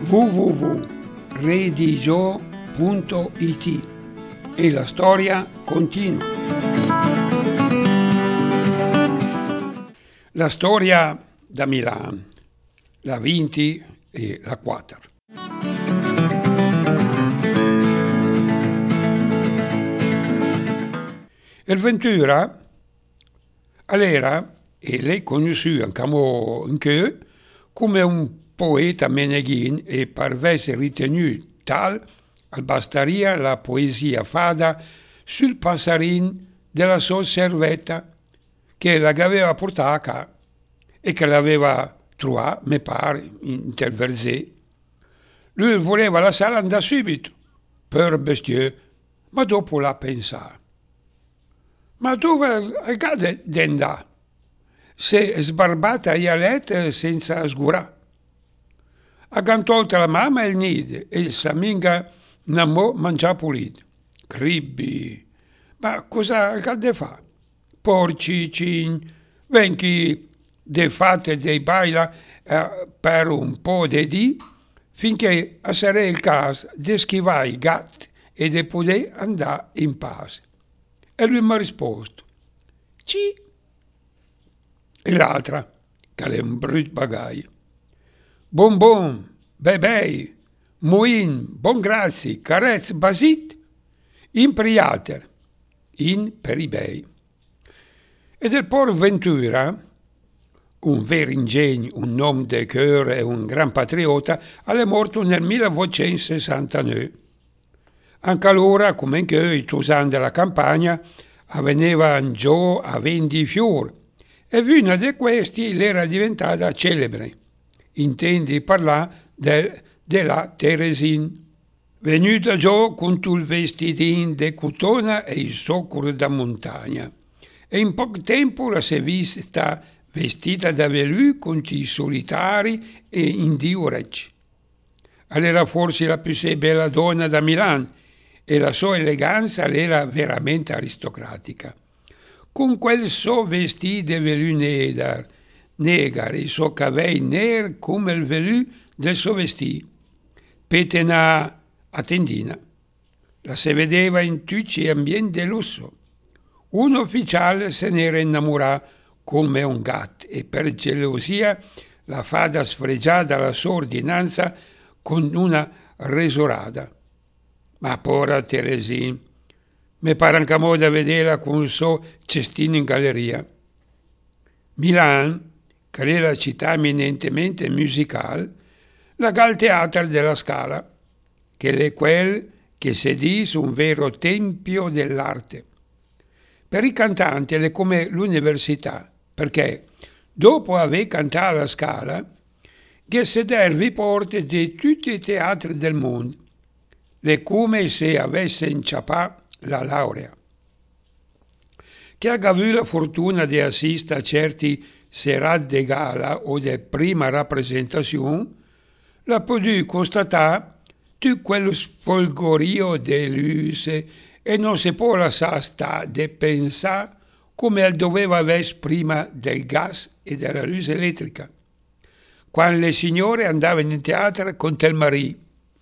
www.redigio.it e la storia continua. La storia da Milano, la 20 e la 4. Il Ventura all'era e lei conosciuta anche come un poeta meneghin e parvesse ritenuto tal al bastaria la poesia fada sul passarin della sua servetta che l'aveva portata e che l'aveva trovata, mi pare, in tel versè. Lui voleva lasciarla andare subito, per bestieux, ma dopo l'ha pensato. Ma dove cade d'andare? Se sbarbata a letto senza sgurare. Abbiamo tolto la mamma e il nido e il saminga non mangia pulito. Cribbi, ma cosa cade fa? Porcicin, venchi de fate dei baila per un po' di dì, finché sarà il caso di schivare i gatti e di poter andare in pace. E lui mi ha risposto, sì. E l'altra, che è un brutto bagaglio. Bon, bebei, muin, bon grazie, carezz, basit, in priater, in peribei. E del por Ventura, un vero ingegno, un uomo de cœur e un gran patriota, è morto nel 1869. Anche allora, come anche i tosani della campagna, avvenivano giù a vendi fiori, e una di questi l'era diventata celebre. Intendi parlare della Teresin, venuta giù con il vestidin de cotone e il soccolo da montagna. E in poco tempo la si è vista vestita da velù con i solitari e in diorecci. Era forse la più bella donna da Milano e la sua eleganza era veramente aristocratica. Con quel suo vestito di velù negro, i suoi capelli neri come il velù del suo vestito, petena a tendina. La si vedeva in tutti gli ambienti di lusso. Un ufficiale se ne era innamorato come un gatto e per gelosia la fada sfregiata la sua ordinanza con una resorata. Ma povera Teresina, mi pare anche modo vederla con il suo cestino in galleria. Milano, che è la città eminentemente musicale, la gal teatro della Scala, che è quel che si dice un vero tempio dell'arte. Per i cantanti è come l'università, perché dopo aver cantato alla Scala, che si deve porte di tutti i teatri del mondo, è come se avesse inciampato la laurea. Chi ha avuto la fortuna di assistere a certi serate di gala o di prima rappresentazione, l'ha potuto constatare tutto quello sfolgorio di luce e non si può lasciare stare di pensare come doveva essere prima del gas e della luce elettrica. Quando le signore andavano in teatro con tel marì,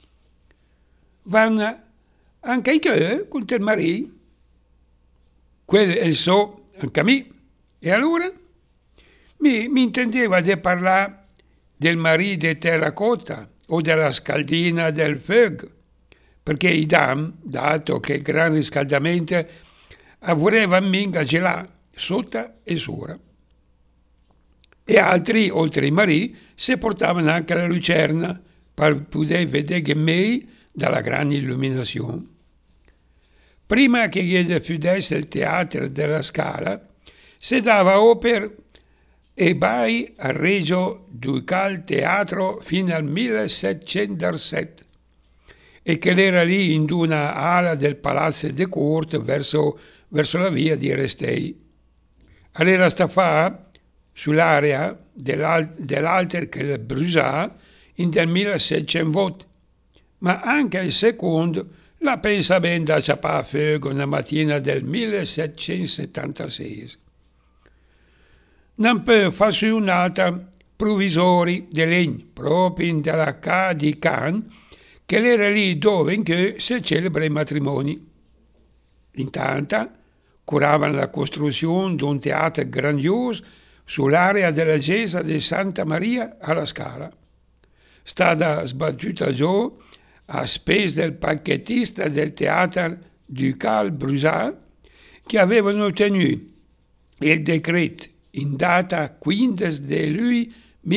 vanno anche io con tel marì? Quello è il so anche a me. E allora? Mi intendeva di parlare del marì di terracotta o della scaldina del fuoco, perché i dam, dato che il gran riscaldamento, volevano minga gelare sotto e sopra. E altri, oltre i marì, si portavano anche la lucerna per poter vedere meglio dalla grande illuminazione. Prima che gli chiudesse il teatro della Scala, si dava opera e bai a Reggio Ducal Teatro fino al 1707 e che era lì in una ala del Palazzo de Corte verso la via di Restei. Allora sta fa sull'area dell'alter che le bruciava in del 1620, ma anche il secondo la pensa ben da ciapà a fuoco una mattina del 1776. Non può farsi un'altra provvisori di legno, proprio dalla Ca di Cannes, che era lì dove in che si celebra i matrimoni. Intanto curavano la costruzione di un teatro grandioso sull'area della chiesa di Santa Maria alla Scala. Stata sbattuta giù a spese del parchettista del Teatro Ducal Brusat, che avevano ottenuto il decreto in data 15 di luglio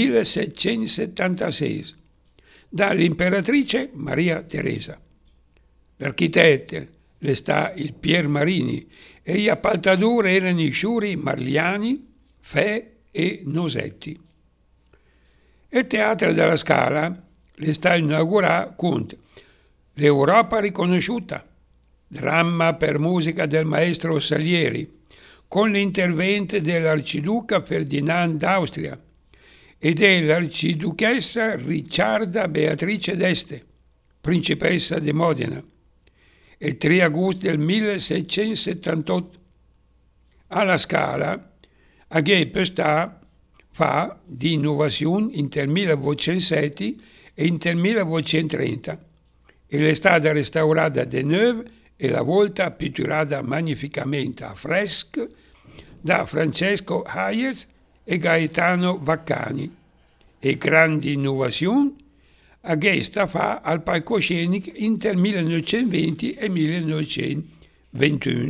1776 dall'imperatrice Maria Teresa. L'architetto le sta il Pier Marini e gli appaltatori erano i sciuri Marliani, Fe e Nosetti. Il Teatro della Scala le sta inaugurato con l'Europa riconosciuta, dramma per musica del maestro Salieri, con l'intervento dell'arciduca Ferdinand d'Austria e dell'arciduchessa Ricciarda Beatrice d'Este, principessa di Modena, il 3 agosto del 1678. Alla Scala, a che sta fa di innovazione inter il 1907 e inter il 1930 e è stata restaurata di nuovo e la volta pitturata magnificamente a fresco da Francesco Hayez e Gaetano Vaccani e grandi innovazioni a che sta fa al palcoscenico inter il 1920 e 1921.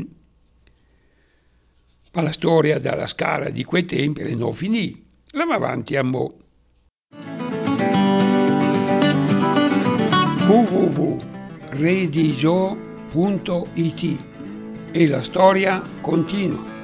Ma la storia della Scala di quei tempi non finì, la va avanti a mo'. www.redigio.it e la storia continua.